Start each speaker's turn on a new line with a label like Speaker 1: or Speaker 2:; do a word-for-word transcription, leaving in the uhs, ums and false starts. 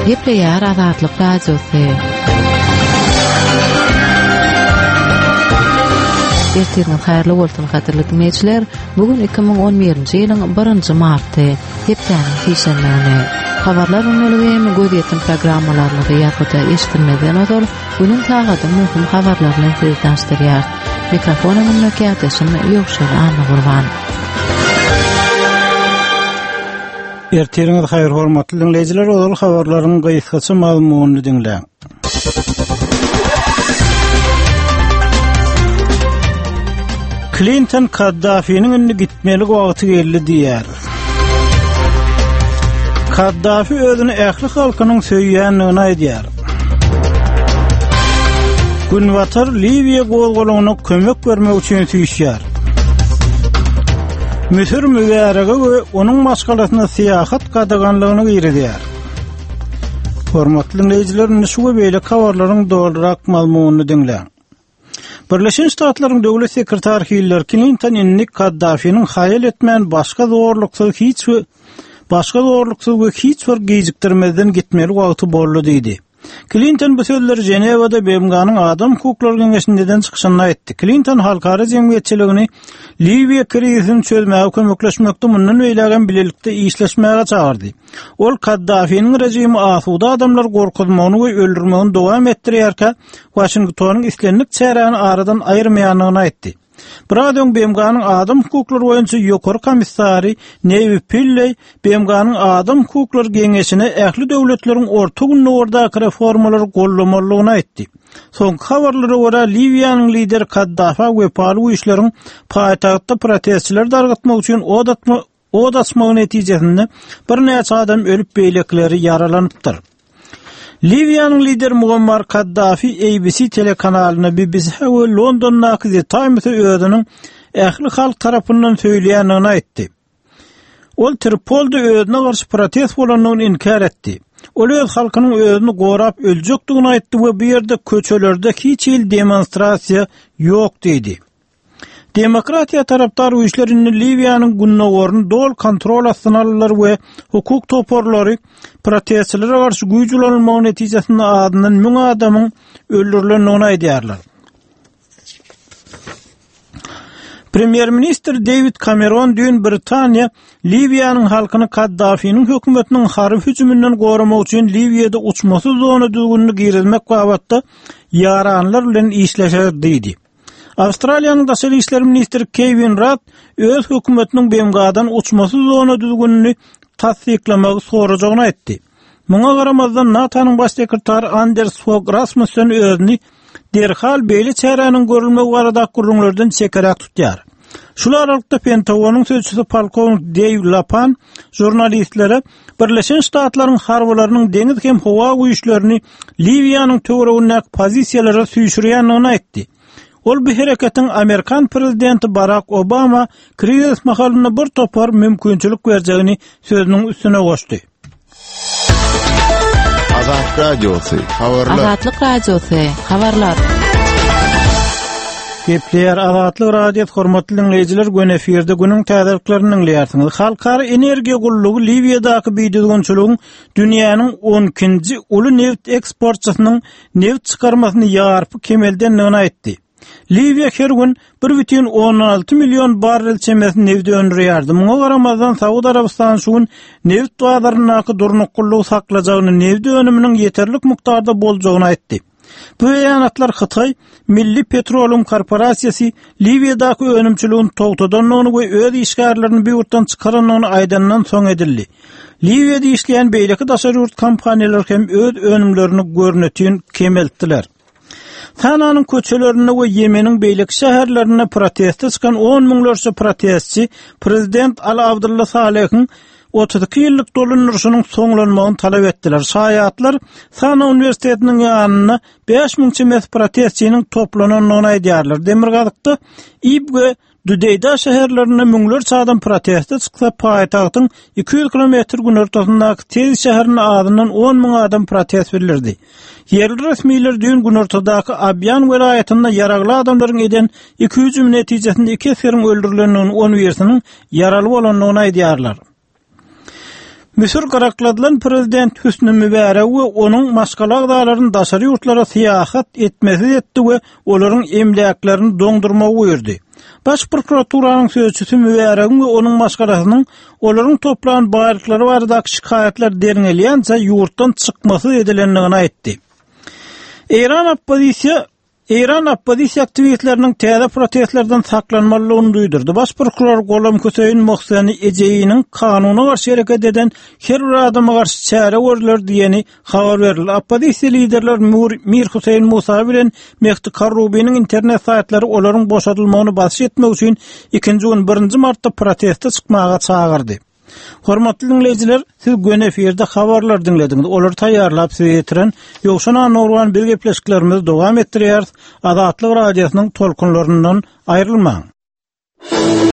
Speaker 1: Gepleýär Azatlyk Radiosu. Ertirňiz haýrly bolsun hatirli dinleýijiler. Bugun iki ming on birinji ýylyň birinji marty, hepdeniň şeýşemberine. Habarlar öňeligi göýdýän programmalaryny ýa-da eşitilmeden öňe günüň tagady möhüm habarlaryny size tanıştyrýar. Mikrofona münäkiýatyşyny ýokşar Anna Gurban.
Speaker 2: Ertirňiz haýyr hormatly dinleýijiler, ol habarlaryň gysgaça maglumatyny dinleň. Clinton Kaddafi'nin önüne gitmeli wagty geldi diýär. Kaddafi özüni ähli halkynyň söýýänligini aýdýar. Günwatar Libiýa golgolagyna kömek bermek üçin süýşýär. Müsür mügerege we onuň maskalasyna siýahat gadaganlygyny giýredýär. Hormatly dinleýijiler, şu beýle habarlaryň dogrurak maglumatyny dinleň. Birleşen Ştatlaryň döwlet sekretary Hillary Clinton inni Kaddafi'nin haýal etmän başga zorluksyz hiç we başga zorluksyz we hiç bir gejikdirmeden gitmeli wagty boldy diýdi. Clinton bu sözleri Jenewada B M G'nyň Adam Hukuklar Geňeşinden çykyşynda aýtdy. Clinton halkara jemgyýetçiligini Libiýa krizini çözmäge kömekleşmekde mundan beýlegen bilelikde işleşmäge çağırdy. Ol Kaddafi'nin rejimi asuda adamlar gorkutmagyny we öldürmegini dowam etdirýärkä, Washingtonyň islenlik çäräni aradan aýyrmaýanyny aýtdy. Buradan B M G'nyň Adam Hukuklar boýunça ýokary komissary Nevi Pilley B M G'nyň Adam Hukuklar Geňeşine ähli döwletleriň orta günlerde reformalary gollamalygyny aýtdy. Soňky habarlara görä Libiýanyň lideri Kaddafi we paly işleriň paýtagtda protestçiler dargatmak üçin odatma odatsmagy netijesinde bir näçe adam ölüp beýlekleri yaralanypdyr. Libiýanyň lideri Muammar Kaddafi A B C telekanalyna B B C we Londondaky The Times'a özüniň ähli halk tarapyndan söýleýänini aýtdy. Ol Tripolda özüne garşy protest bolanyny inkar etdi. Ol öz halkynyň özüni gorap öljekdigini aýtdy we bu ýerde köçelerde hiç il demonstrasiýa ýok diýdi. Demokratiýa tarapdary güýçlerini Libiýanyň günnägerini dol kontrol astyna alýarlar we hukuk toporlary protestçilere garşy güýç ulanmagy netijesinde adyndan müň adamyň öldürilendigini aýdýarlar. Premier Minister David Cameron dün Britaniýa Libiýanyň halkyny Kaddafi'nin hökümetiniň harby hüjümünden goramak üçin Libiýada uçmasy zona düzgünlüğini girizmek wagtda ýaranlar bilen işleşer diýdi. Avustraliýanyň daşary işler ministri Kevin Rudd öz hökümetiniň B M G'dan uçmasy zona düzgünlüğini tasdiklamagy sorajagyny aýtdy. Muňa garamazdan NATO'nyň baş sekretary Anders Fogh Rasmussen özüni derhal beýle çäräniň görülmegi barada gurrunlardan çekerek tutýar. Şular aralykda Pentagonyň sözçüsi polkovnik Dave Lapan jurnalistlere Birleşen Ştatlaryň harbalarynyň deňiz hem howa güýçlerini Libiýanyň töweregindäki pozisiýalara süýşürýänligini aýtdy. Ol bu hereketiň Amerikan prezidenti Barack Obama kriz mahalyna bir topar mümkinçilik berjegini sözüniň üstüne goşdy.
Speaker 3: Azatlyk Radiosu, habarlar.
Speaker 1: Azatlyk Radiosu, habarlar.
Speaker 2: Gepleýär Azatlyk Radio hormatly dinleýijiler, gün efirde günüň täzeliklerini dinleýärsiňiz. Halkara energiýa gullugy Libiýadaky beýdilgençiligiň dünýäniň on ikinji uly neft eksportçysynyň neft çykarmasyny ýarpy kemeldenligini aýtdy. Libiýa her gün bir бүтүн on alty million barrel çemesi neft öndürýärdi. Muňa garamazdan Saudi Arabistan şuň neft bazarynyňky durnuklugy saklajagyny, neft önüminiň ýeterlik mikdarda boljagyny aýtdy. Bu beýanatlar Hytaý Milli Petrolum Korporasiýasy Libiýadaky önümçiligini togtadanyny we öz işgärlerini bir ýurtdan çykaranyny aýdandan soň edildi. Libiýada işleýän beýleki daşary ýurt kompaniýalar hem öz önümlerini görnetýän kemeltdiler. Sananyň köçelerine we Yemeniň beýleki şäherlerine protest çykan on miňlerçe protestçi prezident Ali Abdullah Salehiň otuz iki ýyllyk dolanýarynyň soňlanmagyny talap etdiler. Şaýatlar Sana Universitetiniň ýanyna beş miň çemes protestçiniň toplananyny aýdýarlar. Demirgazykda İBG Düdeýda şäherlerine miňlerçe adam proteste çyksa, paýtagtyň iki yüz kilometr gün ortasyndaky Tez şäherine adyndan on miň adam protest bildirdi. Yerli resmiler dün gün ortadaky Abyan welaýatynda yaragly adamlaryň eden iki hüjüm netijesinde iki eseriň öldürilendigini, on birisiniň yaraly bolanyny aýdýarlar. Misir garakladylan prezident Hüsnü Mübarek we onuň maşgala agdalaryny daşary ýurtlara syýahat etmesi etdi we olaryň emlaklerini doňdurmagy buyurdy. Baş prokuraturanyň sözçüsü Mübarek we onuň maşgalasynyň olaryň toplan baýlyklary barada şikayetler derňelýänçe ýurtdan çykmasy edilendigini aýtdy. İran oppozisiýa İran oppozisiýa aktivistleriniň täze protestlerden saklanmalygyny duýdurdy. Baş prokuror Golam Köseýin Moksany ejeýiniň kanuny garşy hareket eden her bir adama garşy çäre görüler diýeni habar berildi. Oppozisiýa liderler Mir Huseýn Musa bilen Mehdi Karrubiň internet saýtlary olaryň boşadylmagyny basy etmek üçin ikinji gün birinji martda protestde çykmaga çağırdy. Hormatly dinleyijiler, siz gün eferde habarlar dinlediňiz. Olar taýýarlap size getiren Ýogşan Norwan bir gepleşiklerimiz dowam etdirýär. Azatlyk radiosynyň tolkunlaryndan aýrylmaň.